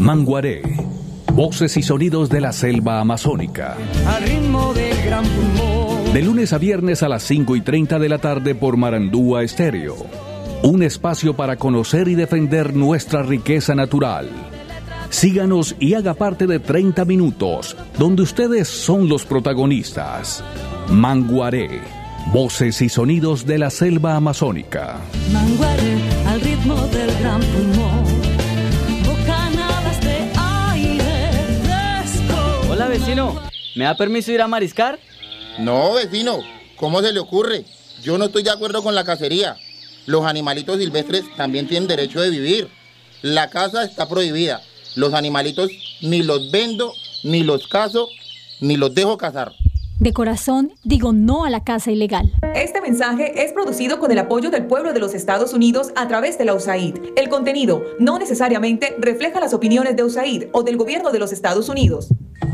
Manguaré, voces y sonidos de la selva amazónica. Al ritmo del gran pulmón. De lunes a viernes a las 5:30 de la tarde por Marandúa Estéreo. Un espacio para conocer y defender nuestra riqueza natural. Síganos y haga parte de 30 minutos, donde ustedes son los protagonistas. Manguaré, voces y sonidos de la selva amazónica. Manguaré, al ritmo del gran pulmón. Bocanadas de aire fresco. Hola, vecino. ¿Me da permiso ir a mariscar? No, vecino. ¿Cómo se le ocurre? Yo no estoy de acuerdo con la cacería. Los animalitos silvestres también tienen derecho de vivir. La caza está prohibida. Los animalitos ni los vendo, ni los cazo, ni los dejo cazar. De corazón, digo no a la caza ilegal. Este mensaje es producido con el apoyo del pueblo de los Estados Unidos a través de la USAID. El contenido no necesariamente refleja las opiniones de USAID o del gobierno de los Estados Unidos.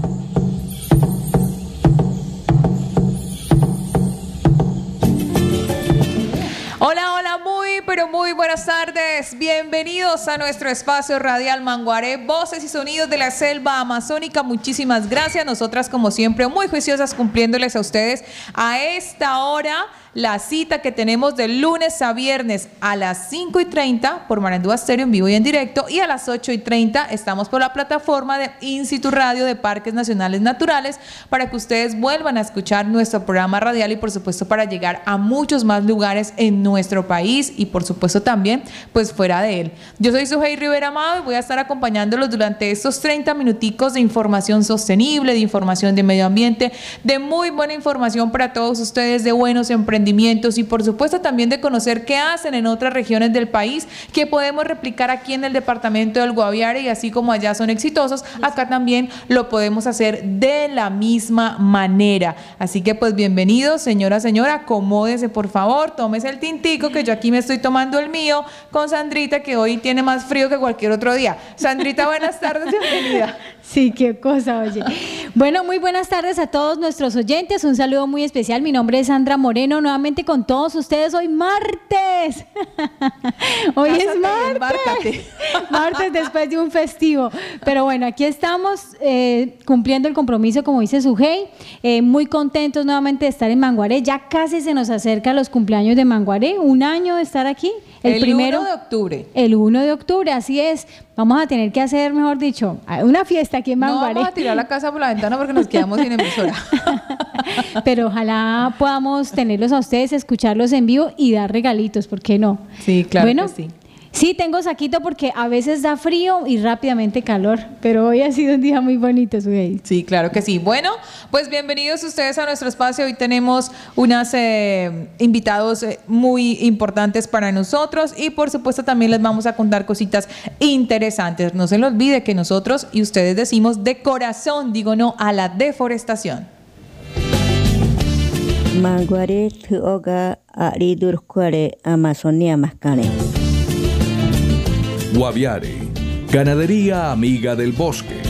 Hola, hola, muy buenas tardes. Bienvenidos a nuestro espacio radial Manguaré, voces y sonidos de la selva amazónica. Muchísimas gracias. Nosotras, como siempre, muy juiciosas cumpliéndoles a ustedes a esta hora la cita que tenemos de lunes a viernes a las 5:30 por Marandúa Estéreo en vivo y en directo, y a las 8:30 estamos por la plataforma de Instituto Radio de Parques Nacionales Naturales para que ustedes vuelvan a escuchar nuestro programa radial y por supuesto para llegar a muchos más lugares en nuestro país y por supuesto también pues fuera de él. Yo soy Sujei Rivera Amado y voy a estar acompañándolos durante estos 30 minuticos de información sostenible, de información de medio ambiente, de muy buena información para todos ustedes, de buenos emprendimientos y por supuesto también de conocer qué hacen en otras regiones del país que podemos replicar aquí en el departamento del Guaviare, y así como allá son exitosos, acá también lo podemos hacer de la misma manera. Así que pues bienvenidos, señora, acomódese por favor, tómese el tintico que yo aquí me estoy tomando el mío con Sandrita, que hoy tiene más frío que cualquier otro día. Sandrita, buenas tardes, bienvenida. Sí, qué cosa, oye. Bueno, muy buenas tardes a todos nuestros oyentes. Un saludo muy especial. Mi nombre es Sandra Moreno, nuevamente con todos ustedes. Hoy martes. Hoy es martes. Martes después de un festivo. Pero bueno, aquí estamos cumpliendo el compromiso, como dice Sujei. Muy contentos nuevamente de estar en Manguaré. Ya casi se nos acerca los cumpleaños de Manguaré. Un año de estar aquí. El 1 de octubre. El 1 de octubre, así es. Vamos a tener que hacer, mejor dicho, una fiesta aquí en Manguaré. No vamos a tirar la casa por la ventana porque nos quedamos sin emisora. Pero ojalá podamos tenerlos a ustedes, escucharlos en vivo y dar regalitos, ¿por qué no? Sí, claro, bueno, que sí. Sí, tengo saquito porque a veces da frío y rápidamente calor, pero hoy ha sido un día muy bonito, Sujei. Sí, claro que sí. Bueno, pues bienvenidos ustedes a nuestro espacio. Hoy tenemos unos invitados muy importantes para nosotros y por supuesto también les vamos a contar cositas interesantes. No se les olvide que nosotros y ustedes decimos de corazón, digo no a la deforestación. Manguaré tuoga aridurcuare Amazonia mascane. Guaviare, ganadería amiga del bosque.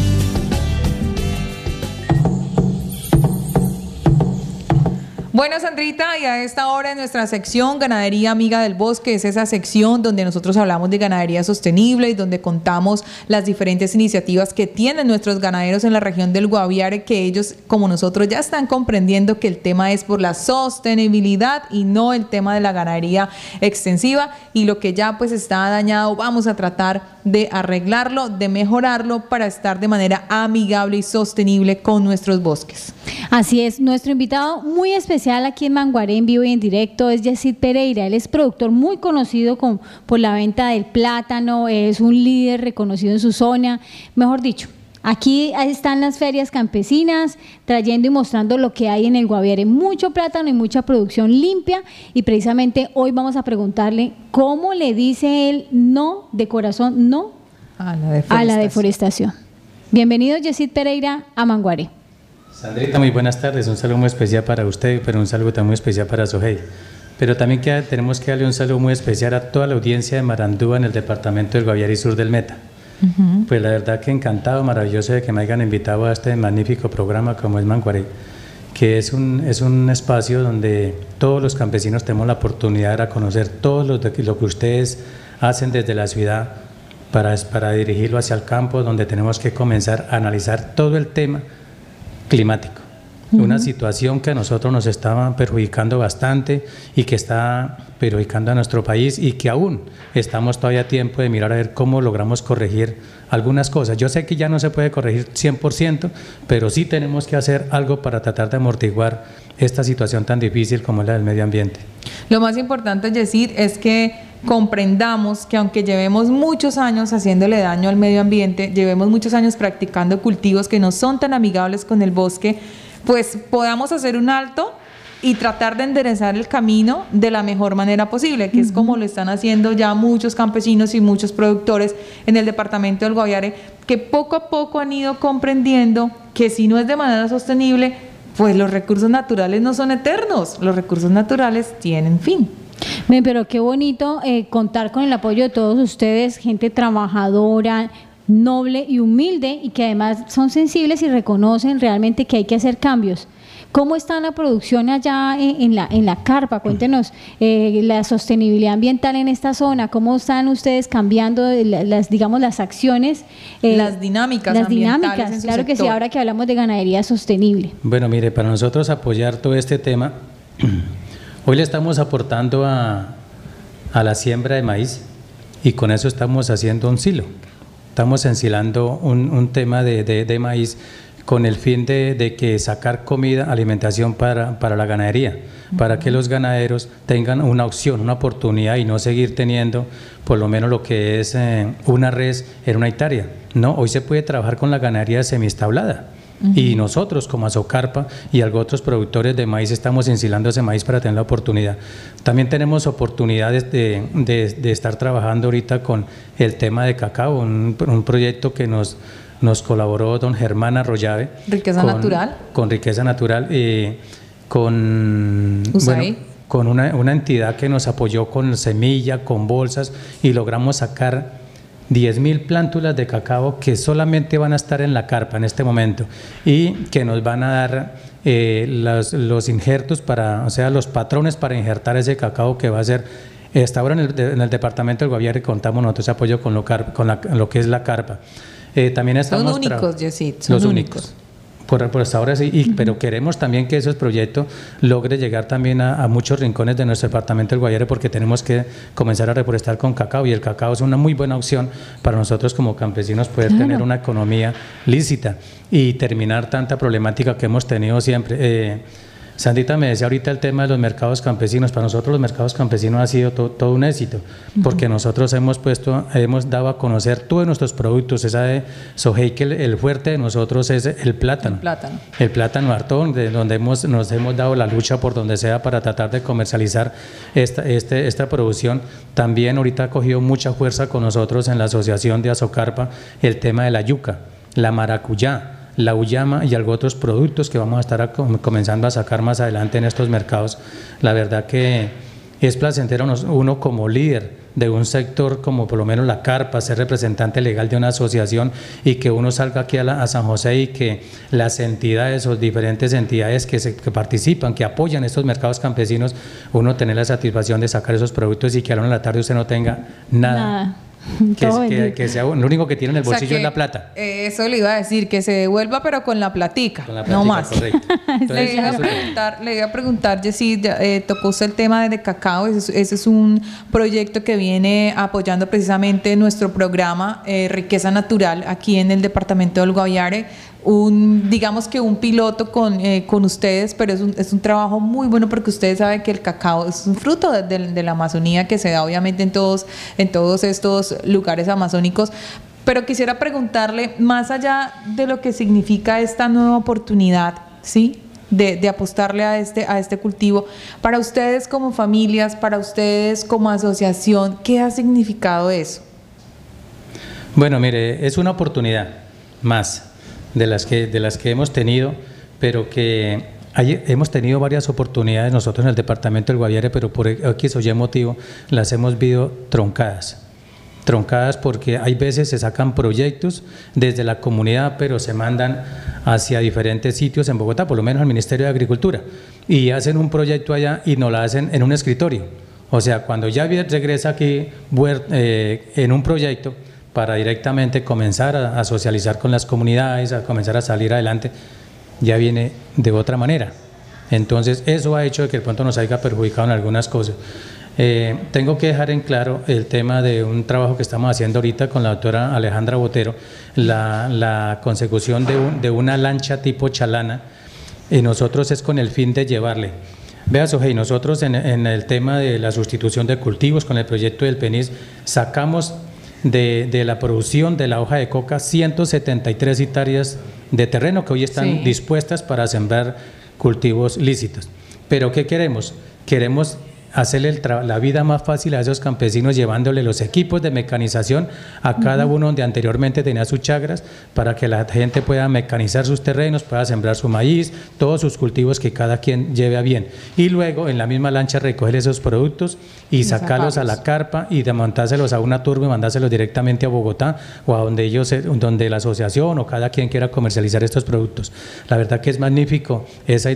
Bueno, Sandrita, y a esta hora en nuestra sección Ganadería Amiga del Bosque, es esa sección donde nosotros hablamos de ganadería sostenible y donde contamos las diferentes iniciativas que tienen nuestros ganaderos en la región del Guaviare, que ellos, como nosotros, ya están comprendiendo que el tema es por la sostenibilidad y no el tema de la ganadería extensiva, y lo que ya pues está dañado vamos a tratar de arreglarlo, de mejorarlo para estar de manera amigable y sostenible con nuestros bosques. Así es, nuestro invitado muy especial aquí en Manguaré en vivo y en directo es Yesid Pereira. Él es productor muy conocido por la venta del plátano, es un líder reconocido en su zona, mejor dicho. Aquí están las ferias campesinas trayendo y mostrando lo que hay en el Guaviare, mucho plátano y mucha producción limpia, y precisamente hoy vamos a preguntarle cómo le dice él no, de corazón, no a la deforestación. Bienvenido, Yesid Pereira, a Manguaré. Sandrita, muy buenas tardes, un saludo muy especial para usted, pero un saludo también muy especial para Sujei. Pero también tenemos que darle un saludo muy especial a toda la audiencia de Marandúa en el departamento del Guaviare y sur del Meta. Pues la verdad que encantado, maravilloso de que me hayan invitado a este magnífico programa como es Manguaré, que es un espacio donde todos los campesinos tenemos la oportunidad de conocer todo lo que ustedes hacen desde la ciudad para dirigirlo hacia el campo, donde tenemos que comenzar a analizar todo el tema climático. Una situación que a nosotros nos estaba perjudicando bastante y que está perjudicando a nuestro país y que aún estamos todavía a tiempo de mirar a ver cómo logramos corregir algunas cosas. Yo sé que ya no se puede corregir 100%, pero sí tenemos que hacer algo para tratar de amortiguar esta situación tan difícil como es la del medio ambiente. Lo más importante, Yesid, es que comprendamos que aunque llevemos muchos años haciéndole daño al medio ambiente, llevemos muchos años practicando cultivos que no son tan amigables con el bosque, pues podamos hacer un alto y tratar de enderezar el camino de la mejor manera posible, que es como lo están haciendo ya muchos campesinos y muchos productores en el departamento del Guaviare, que poco a poco han ido comprendiendo que si no es de manera sostenible, pues los recursos naturales no son eternos, los recursos naturales tienen fin. Bien, pero qué bonito contar con el apoyo de todos ustedes, gente trabajadora, noble y humilde, y que además son sensibles y reconocen realmente que hay que hacer cambios. ¿Cómo está la producción allá en la carpa? Cuéntenos la sostenibilidad ambiental en esta zona. ¿Cómo están ustedes cambiando las acciones? Las dinámicas ambientales en su claro sector. que sí, ahora que hablamos de ganadería sostenible. Bueno, mire, para nosotros apoyar todo este tema, hoy le estamos aportando a la siembra de maíz y con eso estamos haciendo un silo. Estamos ensilando un tema de maíz con el fin de que sacar comida, alimentación para la ganadería, para que los ganaderos tengan una opción, una oportunidad y no seguir teniendo por lo menos lo que es una res en una hectárea. No, hoy se puede trabajar con la ganadería semiestablada. Y nosotros como Azocarpa y otros productores de maíz estamos ensilando ese maíz para tener la oportunidad. También tenemos oportunidades de estar trabajando ahorita con el tema de cacao, un proyecto que nos colaboró don Germán Arroyave. Riqueza Natural. Con Riqueza Natural, con una entidad que nos apoyó con semilla, con bolsas, y logramos sacar 10.000 plántulas de cacao que solamente van a estar en la carpa en este momento y que nos van a dar los injertos los patrones para injertar ese cacao que va a ser. Hasta ahora en el departamento del Guaviare contamos nosotros apoyo con lo que es la carpa. También estamos son únicos, Yesid, los únicos. Por hasta ahora sí, pero queremos también que esos proyectos logre llegar también a muchos rincones de nuestro departamento del Guaviare, porque tenemos que comenzar a reforestar con cacao, y el cacao es una muy buena opción para nosotros como campesinos poder tener una economía lícita y terminar tanta problemática que hemos tenido siempre. Sandita me decía ahorita el tema de los mercados campesinos. Para nosotros los mercados campesinos ha sido todo un éxito, porque nosotros hemos dado a conocer todos nuestros productos. Esa de Sojei, que el fuerte de nosotros es el plátano. El plátano hartón, donde nos hemos dado la lucha por donde sea para tratar de comercializar esta producción. También ahorita ha cogido mucha fuerza con nosotros en la asociación de Azocarpa el tema de la yuca, la maracuyá, la uyama y algo otros productos que vamos a estar comenzando a sacar más adelante en estos mercados. La verdad que es placentero uno como líder de un sector como por lo menos la carpa, ser representante legal de una asociación, y que uno salga aquí a San José y que las entidades o diferentes entidades que participan, que apoyan estos mercados campesinos, uno tener la satisfacción de sacar esos productos y que a la 1 de la tarde usted no tenga nada. Que sea lo único que tiene en el bolsillo es la plata. Eso le iba a decir, que se devuelva pero con la platica, no más. Correcto. Entonces, le iba a preguntar, Yesid, tocó usted el tema de cacao. Ese es un proyecto que viene apoyando precisamente nuestro programa Riqueza Natural aquí en el departamento del Guaviare. Digamos que un piloto con ustedes, pero es un trabajo muy bueno, porque ustedes saben que el cacao es un fruto de la Amazonía, que se da obviamente en todos estos lugares amazónicos. Pero quisiera preguntarle, más allá de lo que significa esta nueva oportunidad, ¿sí?, de apostarle a este cultivo, para ustedes como familias, para ustedes como asociación, ¿qué ha significado eso? Bueno, mire, es una oportunidad más de las que hemos tenido, pero que hemos tenido varias oportunidades nosotros en el departamento del Guaviare, pero por X o Y motivo las hemos visto truncadas porque hay veces se sacan proyectos desde la comunidad, pero se mandan hacia diferentes sitios en Bogotá, por lo menos al Ministerio de Agricultura, y hacen un proyecto allá y nos lo hacen en un escritorio. O sea, cuando ya regresa aquí en un proyecto, para directamente comenzar a socializar con las comunidades, a comenzar a salir adelante, ya viene de otra manera. Entonces eso ha hecho que de pronto nos haya perjudicado en algunas cosas. Tengo que dejar en claro el tema de un trabajo que estamos haciendo ahorita con la doctora Alejandra Botero, la consecución de una lancha tipo chalana, y nosotros es con el fin de llevarle. Vea, Sohey, nosotros en el tema de la sustitución de cultivos con el proyecto del PENIS sacamos de la producción de la hoja de coca 173 hectáreas de terreno que hoy están dispuestas para sembrar cultivos lícitos. Pero ¿qué queremos? Queremos hacerle la vida más fácil a esos campesinos llevándole los equipos de mecanización a cada uno donde anteriormente tenía sus chagras, para que la gente pueda mecanizar sus terrenos, pueda sembrar su maíz, todos sus cultivos que cada quien lleve a bien, y luego en la misma lancha recoger esos productos y sacarlos a la carpa y montárselos a una turba y mandárselos directamente a Bogotá o a donde la asociación o cada quien quiera comercializar estos productos. La verdad que es magnífico esa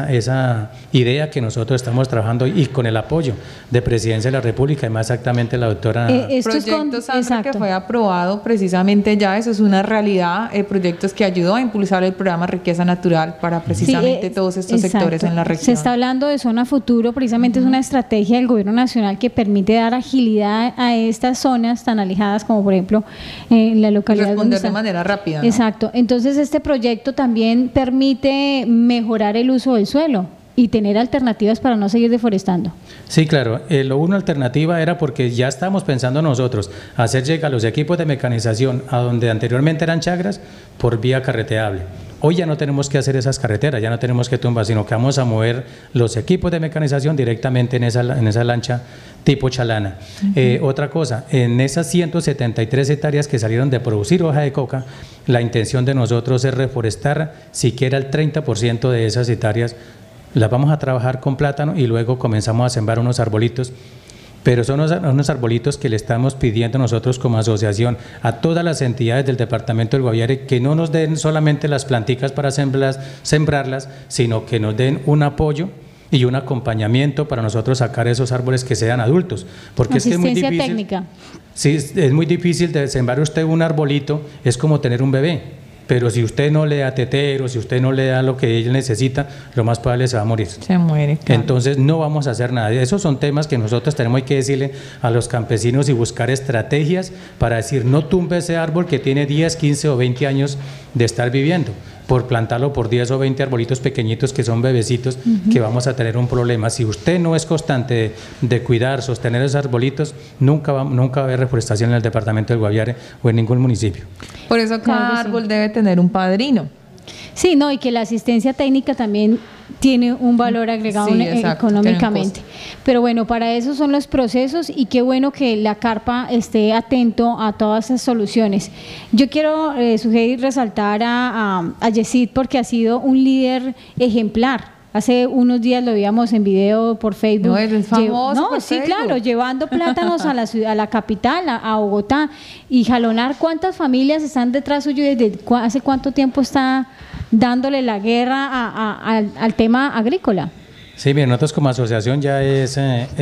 idea que nosotros estamos trabajando, y con el apoyo de Presidencia de la República y más exactamente la doctora. Proyecto, Sandra, que fue aprobado precisamente ya, eso es una realidad, proyectos que ayudó a impulsar el programa Riqueza Natural para precisamente todos estos sectores en la región. Se está hablando de Zona Futuro, precisamente es una estrategia del Gobierno Nacional que permite dar agilidad a estas zonas tan alejadas como por ejemplo en la localidad. Responder de manera rápida, ¿no? Exacto, entonces este proyecto también permite mejorar el uso del suelo y tener alternativas para no seguir deforestando. Sí, claro. Una alternativa era porque ya estábamos pensando nosotros hacer llegar los equipos de mecanización a donde anteriormente eran chagras por vía carreteable. Hoy ya no tenemos que hacer esas carreteras, ya no tenemos que tumbar, sino que vamos a mover los equipos de mecanización directamente en esa lancha tipo chalana. Otra cosa, en esas 173 hectáreas que salieron de producir hoja de coca, la intención de nosotros es reforestar siquiera el 30% de esas hectáreas. Las vamos a trabajar con plátano y luego comenzamos a sembrar unos arbolitos, pero son unos arbolitos que le estamos pidiendo nosotros como asociación a todas las entidades del departamento del Guaviare que no nos den solamente las planticas para sembrarlas, sino que nos den un apoyo y un acompañamiento para nosotros sacar esos árboles que sean adultos, porque asistencia es que es muy difícil, técnica. Sí, es muy difícil de sembrar usted un arbolito, es como tener un bebé. Pero si usted no le da tetero, si usted no le da lo que él necesita, lo más probable se va a morir. Se muere, claro. Entonces no vamos a hacer nada. Esos son temas que nosotros tenemos que decirle a los campesinos y buscar estrategias para decir, no tumbe ese árbol que tiene 10, 15 o 20 años de estar viviendo, por plantarlo por 10 o 20 arbolitos pequeñitos que son bebecitos, que vamos a tener un problema. Si usted no es constante de cuidar, sostener esos arbolitos, nunca va a haber reforestación en el departamento del Guaviare o en ningún municipio. Por eso cada árbol debe tener un padrino. Sí, no, y que la asistencia técnica también tiene un valor agregado económicamente. Pero bueno, para eso son los procesos, y qué bueno que la carpa esté atento a todas esas soluciones. Yo quiero sugerir resaltar a Yesid, porque ha sido un líder ejemplar. Hace unos días lo veíamos en video por Facebook. No, es famoso por sí, Facebook. claro, llevando plátanos a la ciudad, a la capital, a Bogotá, y jalonar cuántas familias están detrás suyo y desde hace cuánto tiempo está dándole la guerra al tema agrícola. Sí, bien, nosotros como asociación ya es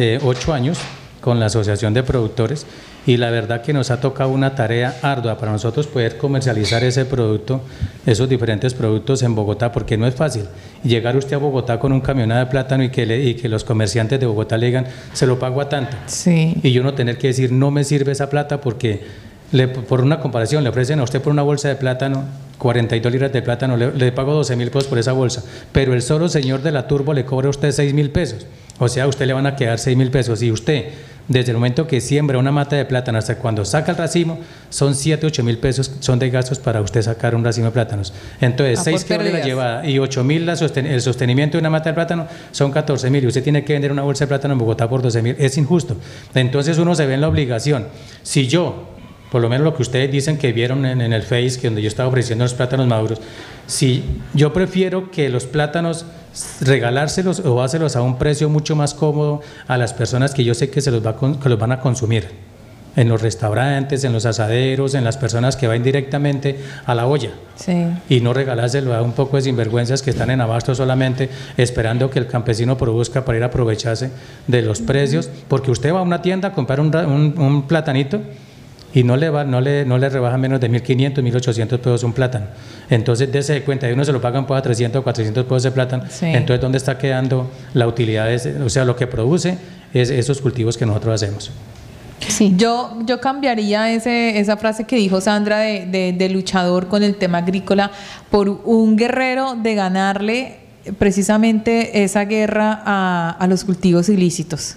8 años con la Asociación de Productores, y la verdad que nos ha tocado una tarea ardua para nosotros poder comercializar ese producto, esos diferentes productos en Bogotá, porque no es fácil llegar usted a Bogotá con un camionada de plátano y que los comerciantes de Bogotá le digan, se lo pago a tanto, y yo no tener que decir, no me sirve esa plata, porque por una comparación le ofrecen a usted por una bolsa de plátano 42 libras de plátano, le pago 12.000 pesos por esa bolsa, pero el solo señor de la turbo le cobra a usted 6.000 pesos, o sea, a usted le van a quedar 6.000 pesos, y usted desde el momento que siembra una mata de plátano hasta cuando saca el racimo, son 7, 8.000 pesos, son de gastos para usted sacar un racimo de plátanos. Entonces, 6 que vale la llevada y 8.000 el sostenimiento de una mata de plátano son 14.000, y usted tiene que vender una bolsa de plátano en Bogotá por 12.000, es injusto. Entonces uno se ve en la obligación, si yo, por lo menos lo que ustedes dicen que vieron en el Face, que donde yo estaba ofreciendo los plátanos maduros, si yo prefiero que los plátanos regalárselos o dárselos a un precio mucho más cómodo a las personas que yo sé que que los van a consumir, en los restaurantes, en los asaderos, en las personas que van directamente a la olla, y no regalárselo a un poco de sinvergüenzas que están en abasto solamente esperando que el campesino produzca para ir a aprovecharse de los precios, porque usted va a una tienda a comprar un platanito y no le rebaja menos de 1.500, 1.800 pesos un plátano. Entonces, dése cuenta, y uno se lo pagan por 300 o 400 pesos de plátano, Sí. entonces, ¿dónde está quedando la utilidad? O sea, lo que produce es esos cultivos que nosotros hacemos. Sí. Yo cambiaría esa frase que dijo Sandra de luchador con el tema agrícola por un guerrero de ganarle precisamente esa guerra a los cultivos ilícitos.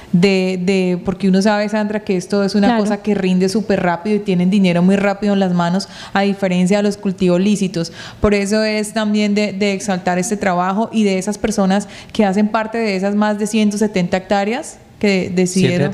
Porque uno sabe, Sandra, que esto es una Claro. cosa que rinde súper rápido y tienen dinero muy rápido en las manos, a diferencia de los cultivos lícitos. Por eso es también de exaltar este trabajo y de esas personas que hacen parte de esas más de 170 hectáreas que decidieron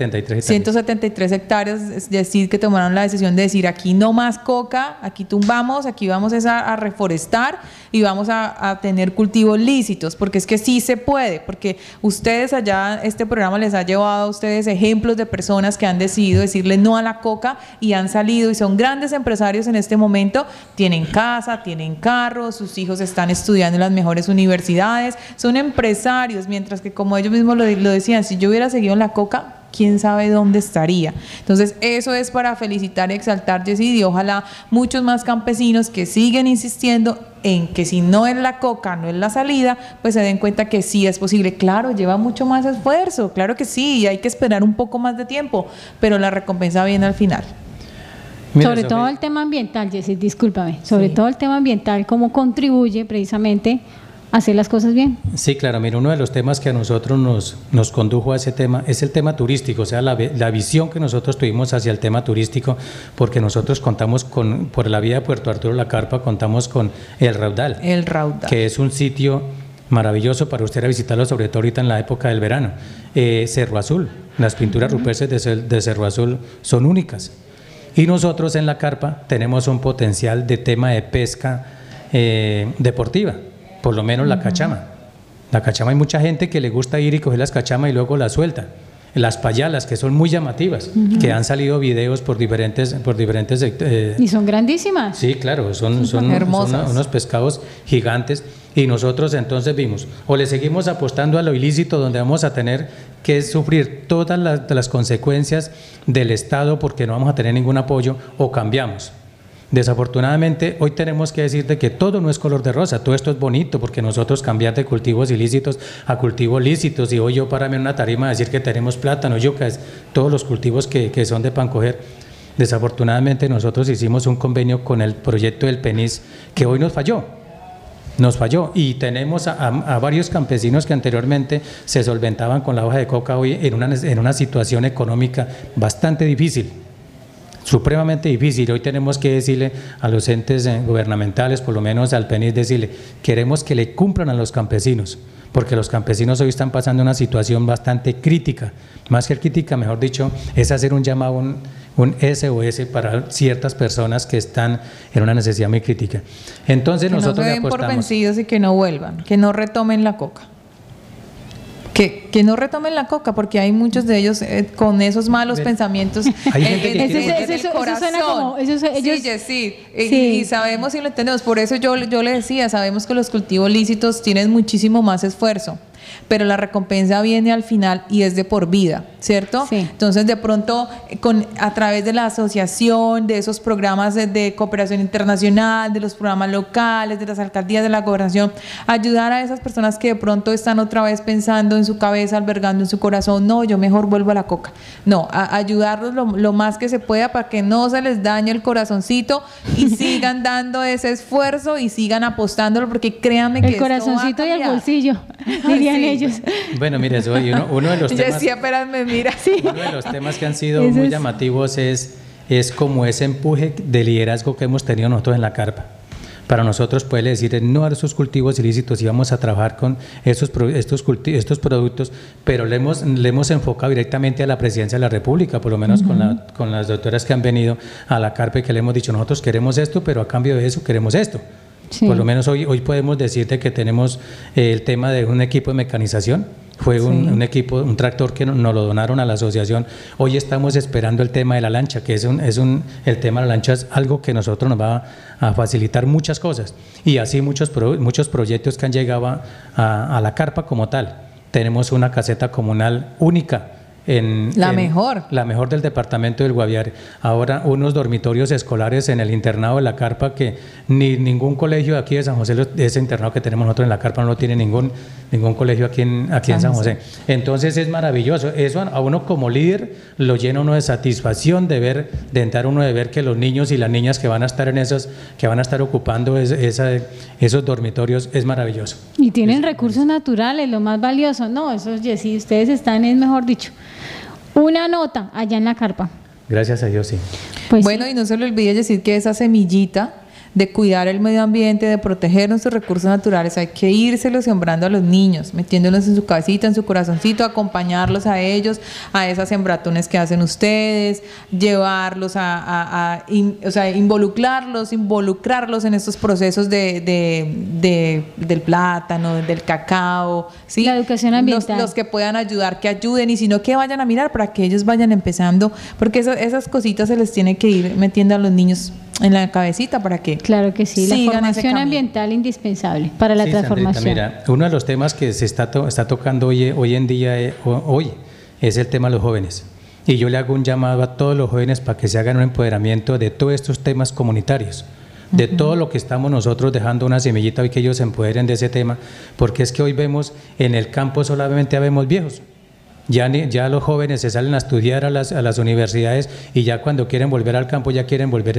173 hectáreas, es decir, que tomaron la decisión de decir aquí no más coca, aquí tumbamos, aquí vamos a reforestar y vamos a tener cultivos lícitos, porque es que sí se puede, porque ustedes allá, este programa les ha llevado a ustedes ejemplos de personas que han decidido decirle no a la coca y han salido y son grandes empresarios en este momento, tienen casa, tienen carro, sus hijos están estudiando en las mejores universidades, son empresarios, mientras que como ellos mismos lo decían, si yo hubiera seguido en la coca, quién sabe dónde estaría. Entonces, eso es para felicitar y exaltar, Yesid, y ojalá muchos más campesinos que siguen insistiendo en que si no es la coca, no es la salida, pues se den cuenta que sí es posible. Claro, lleva mucho más esfuerzo, claro que sí, y hay que esperar un poco más de tiempo, pero la recompensa viene al final. Mira, Sobre Sofía, todo el tema ambiental, Yesid, discúlpame, sobre Sí. todo el tema ambiental, cómo contribuye precisamente a hacer las cosas bien. Sí, claro, mira, uno de los temas que a nosotros nos condujo a ese tema es el tema turístico, o sea, la visión que nosotros tuvimos hacia el tema turístico, porque nosotros contamos por la vía de Puerto Arturo La Carpa, contamos con El Raudal, que es un sitio maravilloso para usted ir a visitarlo, sobre todo ahorita en la época del verano. Cerro Azul, las pinturas rupestres de Cerro Azul son únicas. Y nosotros en La Carpa tenemos un potencial de tema de pesca deportiva, por lo menos la cachama. La cachama, hay mucha gente que le gusta ir y coger las cachamas y luego las suelta. Las payalas, que son muy llamativas, que han salido videos por diferentes Y son grandísimas. sí, claro, son hermosas. unos pescados gigantes, y nosotros entonces vimos, o le seguimos apostando a lo ilícito, donde vamos a tener que sufrir todas las consecuencias del Estado porque no vamos a tener ningún apoyo, o cambiamos. Desafortunadamente, hoy tenemos que decirte que todo no es color de rosa, todo esto es bonito, porque nosotros cambiar de cultivos ilícitos a cultivos lícitos, y hoy yo pararme en una tarima a decir que tenemos plátano, yucas, todos los cultivos que son de pan coger. Desafortunadamente, nosotros hicimos un convenio con el proyecto del PENIS que hoy nos falló, y tenemos a varios campesinos que anteriormente se solventaban con la hoja de coca, hoy en una situación económica bastante difícil, supremamente difícil. Hoy tenemos que decirle a los entes gubernamentales, por lo menos al PENIS, decirle, queremos que le cumplan a los campesinos, porque los campesinos hoy están pasando una situación bastante crítica, más que crítica, mejor dicho, es hacer un llamado, un SOS para ciertas personas que están en una necesidad muy crítica. Entonces Que nosotros no se le den por apostamos. vencidos y que no vuelvan, que no retomen la coca. Que no retomen la coca, porque hay muchos de ellos con esos malos pensamientos Hay gente que quiere- en el Eso corazón. suena como- ellos- Sí, Yesid, Sí. y sabemos y lo entendemos. Por eso yo le decía, sabemos que los cultivos lícitos tienen muchísimo más esfuerzo, pero la recompensa viene al final y es de por vida, ¿cierto? Sí. Entonces, de pronto, a través de la asociación, de esos programas de cooperación internacional, de los programas locales, de las alcaldías, de la gobernación, ayudar a esas personas que de pronto están otra vez pensando en su cabeza, albergando en su corazón, no, yo mejor vuelvo a la coca. No, ayudarlos lo más que se pueda para que no se les dañe el corazoncito y sigan dando ese esfuerzo y sigan apostándolo, porque créanme que El esto va a corazoncito y el cambiar. bolsillo, dirían Sí. ellos. Bueno, mire, uno de los Yo temas... decía, espérame, mira. Uno de los temas que han sido Eso muy es- llamativos es como ese empuje de liderazgo que hemos tenido nosotros en la carpa. Para nosotros puede decir no a esos cultivos ilícitos, y vamos a trabajar con estos productos, pero le hemos enfocado directamente a la presidencia de la República, por lo menos con las doctoras que han venido a la carpa, y que le hemos dicho, nosotros queremos esto, pero a cambio de eso queremos esto. Sí. Por lo menos hoy podemos decirte que tenemos el tema de un equipo de mecanización. Fue un equipo, un tractor que nos lo donaron a la asociación. Hoy estamos esperando el tema de la lancha, que el tema de la lancha es algo que nosotros nos va a facilitar muchas cosas. Y así muchos proyectos que han llegado a la carpa como tal. Tenemos una caseta comunal única La mejor del departamento del Guaviare. Ahora unos dormitorios escolares en el internado de la Carpa que ningún colegio aquí de San José, ese internado que tenemos nosotros en la Carpa no lo tiene ningún colegio aquí en San José. Entonces es maravilloso. Eso a uno como líder lo llena uno de satisfacción de ver que los niños y las niñas que van a estar ocupando esos dormitorios es maravilloso. Y tienen recursos naturales, lo más valioso. No, eso sí, ustedes están, es mejor dicho, una nota allá en la Carpa. Gracias a Dios, sí. Pues bueno, sí. y no se le olvide decir que esa semillita de cuidar el medio ambiente, de proteger nuestros recursos naturales, hay que írselo sembrando a los niños, metiéndolos en su cabecita, en su corazoncito, acompañarlos a ellos, a esas sembratones que hacen ustedes, llevarlos involucrarlos en estos procesos del plátano, del cacao, ¿sí? La educación ambiental. Los que puedan ayudar, que ayuden, y si no, que vayan a mirar para que ellos vayan empezando, porque esas cositas se les tiene que ir metiendo a los niños en la cabecita para que claro que sí, la formación ambiental indispensable para la transformación. Sandrita, mira, uno de los temas que se está tocando hoy en día es el tema de los jóvenes, y yo le hago un llamado a todos los jóvenes para que se hagan un empoderamiento de todos estos temas comunitarios, de todo lo que estamos nosotros dejando una semillita hoy, que ellos se empoderen de ese tema, porque es que hoy vemos en el campo solamente vemos viejos. Ya los jóvenes se salen a estudiar a las universidades, y ya cuando quieren volver al campo ya quieren volver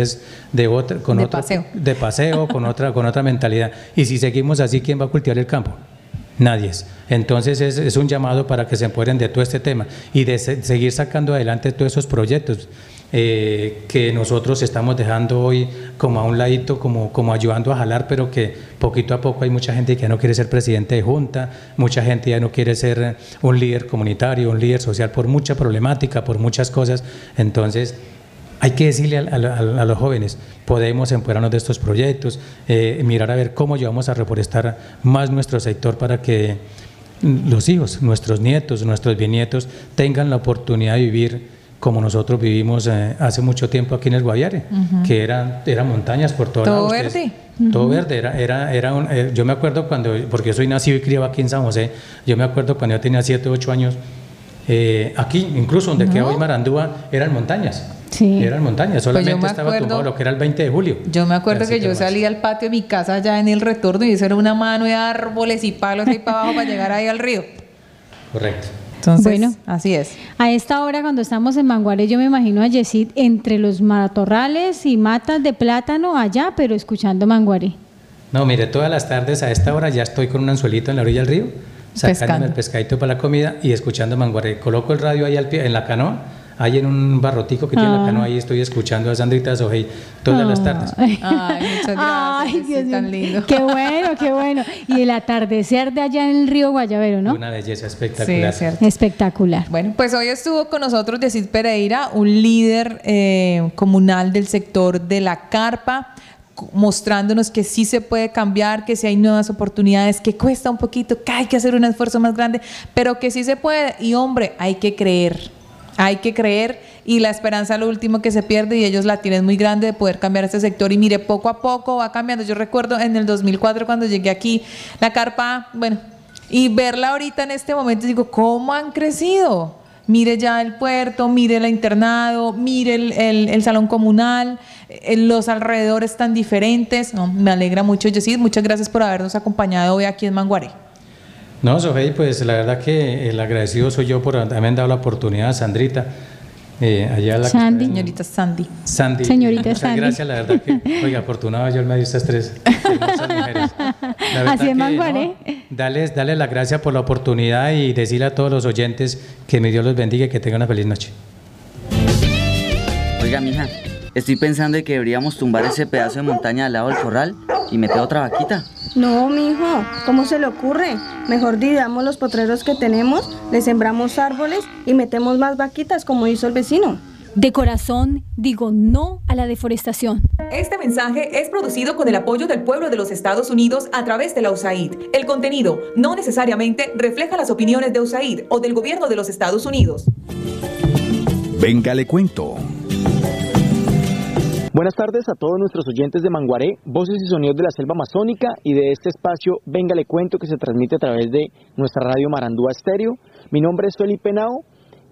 de paseo con otra mentalidad. Y si seguimos así, ¿quién va a cultivar el campo? Nadie. Entonces es un llamado para que se empoderen de todo este tema y de seguir sacando adelante todos esos proyectos que nosotros estamos dejando hoy como a un ladito, como ayudando a jalar, pero que poquito a poco hay mucha gente que ya no quiere ser presidente de junta, mucha gente ya no quiere ser un líder comunitario, un líder social, por mucha problemática, por muchas cosas. Entonces hay que decirle a los jóvenes, podemos empoderarnos de estos proyectos, mirar a ver cómo llevamos a reforestar más nuestro sector para que los hijos, nuestros nietos, nuestros bisnietos tengan la oportunidad de vivir como nosotros vivimos hace mucho tiempo aquí en el Guaviare, que eran montañas por todos lados. Todo verde. Todo verde, yo me acuerdo porque yo soy nacido y criado aquí en San José, yo me acuerdo cuando yo tenía 7 o 8 años, aquí, incluso donde queda hoy Marandúa, eran montañas. Sí. Eran montañas, solamente pues estaba tumbado lo que era el 20 de julio. Yo me acuerdo que yo salía al patio de mi casa allá en el retorno, y eso era una mano de árboles y palos ahí para abajo para llegar ahí al río. Correcto. Entonces, bueno, así es. A esta hora, cuando estamos en Manguaré, yo me imagino a Yesid entre los matorrales y matas de plátano allá, pero escuchando Manguaré. No, mire, todas las tardes a esta hora ya estoy con un anzuelito en la orilla del río, sacándome el pescadito para la comida y escuchando Manguaré. Coloco el radio ahí al pie, en la canoa, ahí en un barrotico que tiene la canoa, ahí estoy escuchando a Sandrita Sojei todas las tardes. Ay, muchas gracias. Ay, Dios mío, tan lindo. Qué bueno, qué bueno. Y el atardecer de allá en el río Guayabero, ¿no? Una belleza espectacular. Sí, espectacular. Bueno, pues hoy estuvo con nosotros Yesid Pereira, un líder comunal del sector de la Carpa, mostrándonos que sí se puede cambiar, que sí hay nuevas oportunidades, que cuesta un poquito, que hay que hacer un esfuerzo más grande, pero que sí se puede. Y hombre, hay que creer, y la esperanza es lo último que se pierde, y ellos la tienen muy grande de poder cambiar este sector. Y mire, poco a poco va cambiando. Yo recuerdo en el 2004 cuando llegué aquí, la Carpa, bueno, y verla ahorita en este momento, digo, ¿cómo han crecido? Mire ya el puerto, mire el internado, mire el salón comunal, los alrededores tan diferentes. No, me alegra mucho, Yesid, muchas gracias por habernos acompañado hoy aquí en Manguaré. No, Sojei, pues la verdad que el agradecido soy yo por haberme dado la oportunidad, Sandrita. Allá la Sandy. Señorita Sandy. Señorita muchas Sandy. Gracias, la verdad que, oiga, afortunado yo me dio estas 3 hermosas mujeres. La verdad así es, Manguaré. No, darles las gracias por la oportunidad y decirle a todos los oyentes que mi Dios los bendiga y que tengan una feliz noche. Oiga, mija, estoy pensando en que deberíamos tumbar ese pedazo de montaña al lado del corral y meter otra vaquita. No, mijo, ¿cómo se le ocurre? Mejor dividamos los potreros que tenemos, le sembramos árboles y metemos más vaquitas como hizo el vecino. De corazón, digo no a la deforestación. Este mensaje es producido con el apoyo del pueblo de los Estados Unidos a través de la USAID. El contenido no necesariamente refleja las opiniones de USAID o del gobierno de los Estados Unidos. Venga, le cuento. Buenas tardes a todos nuestros oyentes de Manguaré, voces y sonidos de la selva amazónica y de este espacio Venga le cuento, que se transmite a través de nuestra radio Marandúa Estéreo. Mi nombre es Felipe Nao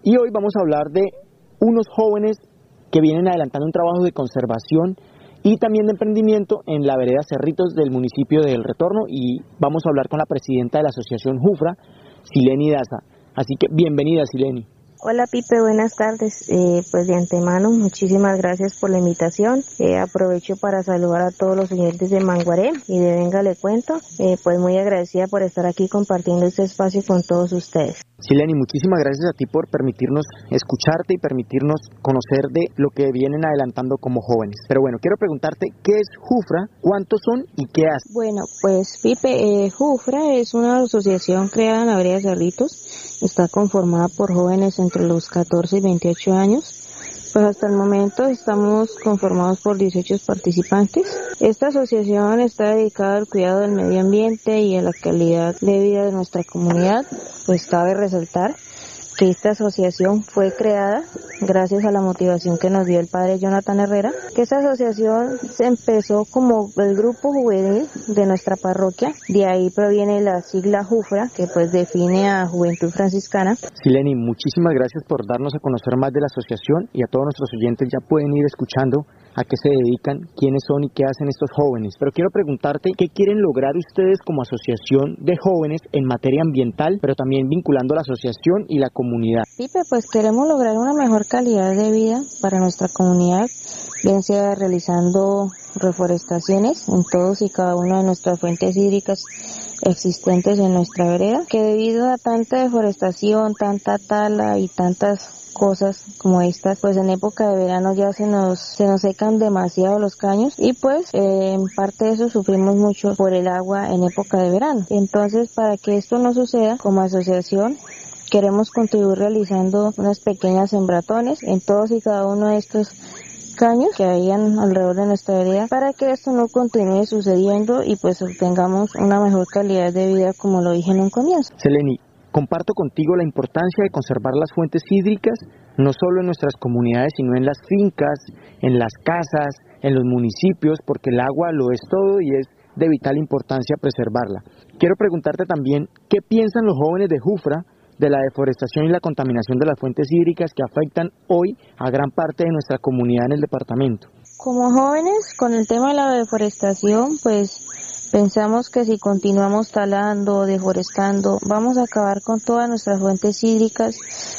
y hoy vamos a hablar de unos jóvenes que vienen adelantando un trabajo de conservación y también de emprendimiento en la vereda Cerritos del municipio de El Retorno, y vamos a hablar con la presidenta de la asociación Jufra, Sileni Daza. Así que bienvenida, Sileni. Hola Pipe, buenas tardes. Pues de antemano, muchísimas gracias por la invitación. Aprovecho para saludar a todos los oyentes de Manguaré y de Venga Le Cuento. Pues muy agradecida por estar aquí compartiendo este espacio con todos ustedes. Sileni, muchísimas gracias a ti por permitirnos escucharte y permitirnos conocer de lo que vienen adelantando como jóvenes. Pero bueno, quiero preguntarte, ¿qué es Jufra? ¿Cuántos son y qué hacen? Bueno, pues Pipe, Jufra es una asociación creada en la vereda Cerritos. Está conformada por jóvenes entre los 14 y 28 años. Pues hasta el momento estamos conformados por 18 participantes. Esta asociación está dedicada al cuidado del medio ambiente y a la calidad de vida de nuestra comunidad. Pues cabe resaltar que esta asociación fue creada gracias a la motivación que nos dio el padre Jonathan Herrera, que esta asociación se empezó como el grupo juvenil de nuestra parroquia, de ahí proviene la sigla Jufra, que pues define a Juventud Franciscana. Sileni, muchísimas gracias por darnos a conocer más de la asociación, y a todos nuestros oyentes ya pueden ir escuchando a qué se dedican, quiénes son y qué hacen estos jóvenes. Pero quiero preguntarte, ¿qué quieren lograr ustedes como asociación de jóvenes en materia ambiental, pero también vinculando a la asociación y la comunidad? Pipe, pues queremos lograr una mejor calidad de vida para nuestra comunidad, bien sea realizando reforestaciones en todos y cada una de nuestras fuentes hídricas existentes en nuestra vereda, que debido a tanta deforestación, tanta tala y tantas cosas como estas, pues en época de verano ya se nos secan demasiado los caños, y pues en parte de eso sufrimos mucho por el agua en época de verano. Entonces, para que esto no suceda, como asociación queremos contribuir realizando unas pequeñas sembratones en todos y cada uno de estos caños que hayan alrededor de nuestra vereda, para que esto no continúe sucediendo y pues obtengamos una mejor calidad de vida, como lo dije en un comienzo. Sileni, comparto contigo la importancia de conservar las fuentes hídricas, no solo en nuestras comunidades, sino en las fincas, en las casas, en los municipios, porque el agua lo es todo y es de vital importancia preservarla. Quiero preguntarte también, ¿qué piensan los jóvenes de Jufra de la deforestación y la contaminación de las fuentes hídricas que afectan hoy a gran parte de nuestra comunidad en el departamento? Como jóvenes, con el tema de la deforestación, pues pensamos que si continuamos talando o deforestando, vamos a acabar con todas nuestras fuentes hídricas,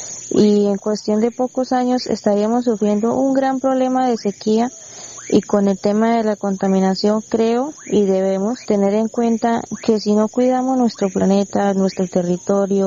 y en cuestión de pocos años estaríamos sufriendo un gran problema de sequía. Y con el tema de la contaminación, creo y debemos tener en cuenta que si no cuidamos nuestro planeta, nuestro territorio,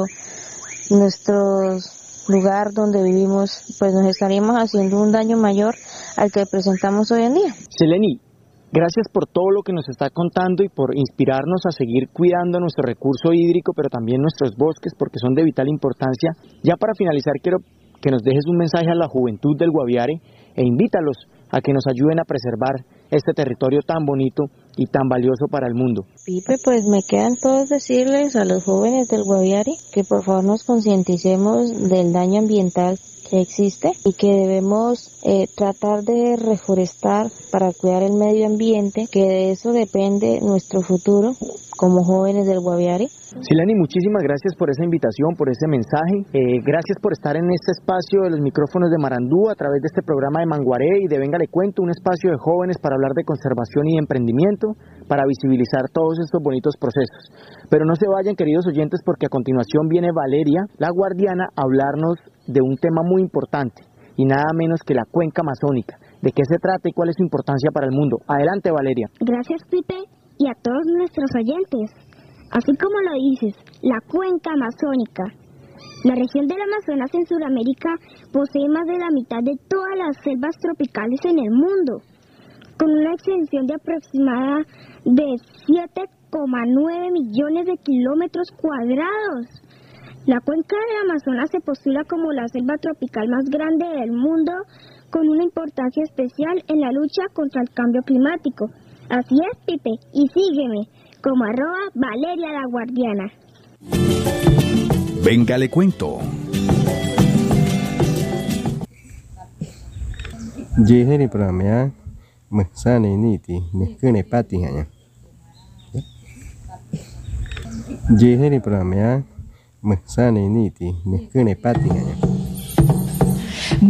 nuestro lugar donde vivimos, pues nos estaríamos haciendo un daño mayor al que presentamos hoy en día. Sileni, gracias por todo lo que nos está contando y por inspirarnos a seguir cuidando nuestro recurso hídrico, pero también nuestros bosques, porque son de vital importancia. Ya para finalizar, quiero que nos dejes un mensaje a la juventud del Guaviare e invítalos a que nos ayuden a preservar este territorio tan bonito y tan valioso para el mundo. Pipe, pues me quedan todos decirles a los jóvenes del Guaviare que por favor nos concienticemos del daño ambiental que existe y que debemos tratar de reforestar para cuidar el medio ambiente, que de eso depende nuestro futuro como jóvenes del Guaviare. Sileni, muchísimas gracias por esa invitación, por ese mensaje. Gracias por estar en este espacio de los micrófonos de Marandúa a través de este programa de Manguaré y de Venga Le Cuento, un espacio de jóvenes para hablar de conservación y emprendimiento, para visibilizar todos estos bonitos procesos. Pero no se vayan, queridos oyentes, porque a continuación viene Valeria, la guardiana, a hablarnos de un tema muy importante y nada menos que la cuenca amazónica. ¿De qué se trata y cuál es su importancia para el mundo? Adelante, Valeria. Gracias, Pipe, y a todos nuestros oyentes. Así como lo dices, la cuenca amazónica. La región del Amazonas en Sudamérica posee más de la mitad de todas las selvas tropicales en el mundo, con una extensión de aproximada de 7,9 millones de kilómetros cuadrados. La cuenca del Amazonas se postula como la selva tropical más grande del mundo, con una importancia especial en la lucha contra el cambio climático. Así es, Pipe, y sígueme como @Valeria la Guardiana. Venga Le Cuento. Jeheri pramea msane niti nikune pati hanya. Jeheri pramea msane niti nikune pati hanya.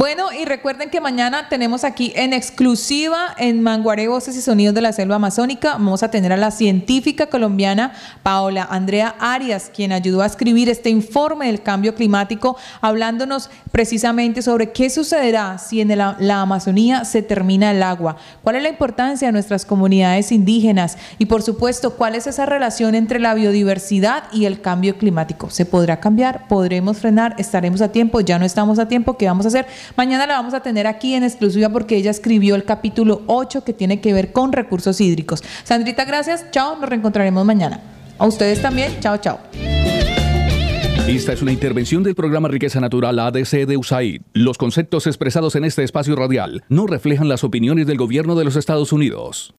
Bueno, y recuerden que mañana tenemos aquí en exclusiva en Manguaré Voces y Sonidos de la Selva Amazónica, vamos a tener a la científica colombiana Paola Andrea Arias, quien ayudó a escribir este informe del cambio climático, hablándonos precisamente sobre qué sucederá si en la Amazonía se termina el agua, cuál es la importancia de nuestras comunidades indígenas y, por supuesto, cuál es esa relación entre la biodiversidad y el cambio climático. ¿Se podrá cambiar? ¿Podremos frenar? ¿Estaremos a tiempo? ¿Ya no estamos a tiempo? ¿Qué vamos a hacer? Mañana la vamos a tener aquí en exclusiva porque ella escribió el capítulo 8 que tiene que ver con recursos hídricos. Sandrita, gracias. Chao, nos reencontraremos mañana. A ustedes también. Chao, chao. Esta es una intervención del programa Riqueza Natural ADC de USAID. Los conceptos expresados en este espacio radial no reflejan las opiniones del gobierno de los Estados Unidos.